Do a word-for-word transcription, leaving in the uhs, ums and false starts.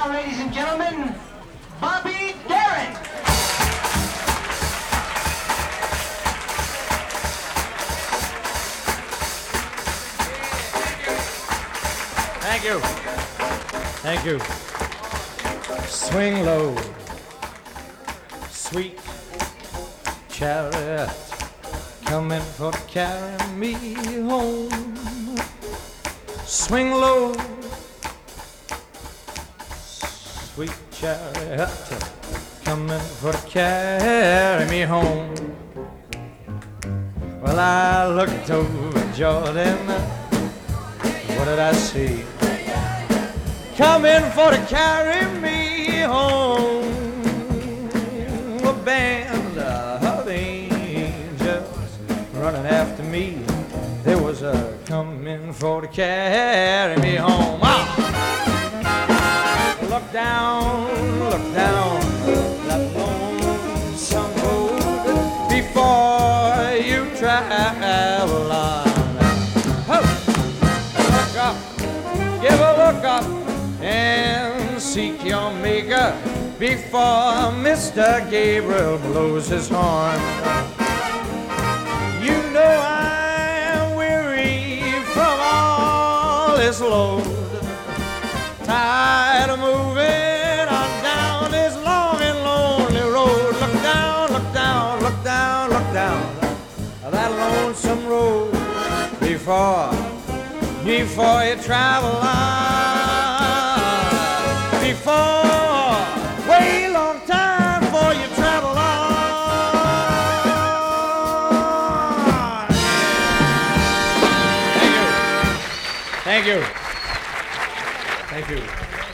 now, ladies and gentlemen, Bobby Darin. Thank you. Thank you. Swing low, sweet chariot, coming for to carry me home. Swing low, sweet chariot, coming for to carry me home. Well, I looked over Jordan. What did I see? Coming for to carry me home. A band of angels running after me. There was a coming for to carry me home. Ah! Look down, look down that lonesome road before you travel on. Look up, give a look up and seek your maker before Mister Gabriel blows his horn. You know I'm weary from all this load, tired of moving on down this long and lonely road. Look down, look down, look down, look down that lonesome road before, before you travel on, before, way long time before you travel on. Thank you. Thank you. Thank you.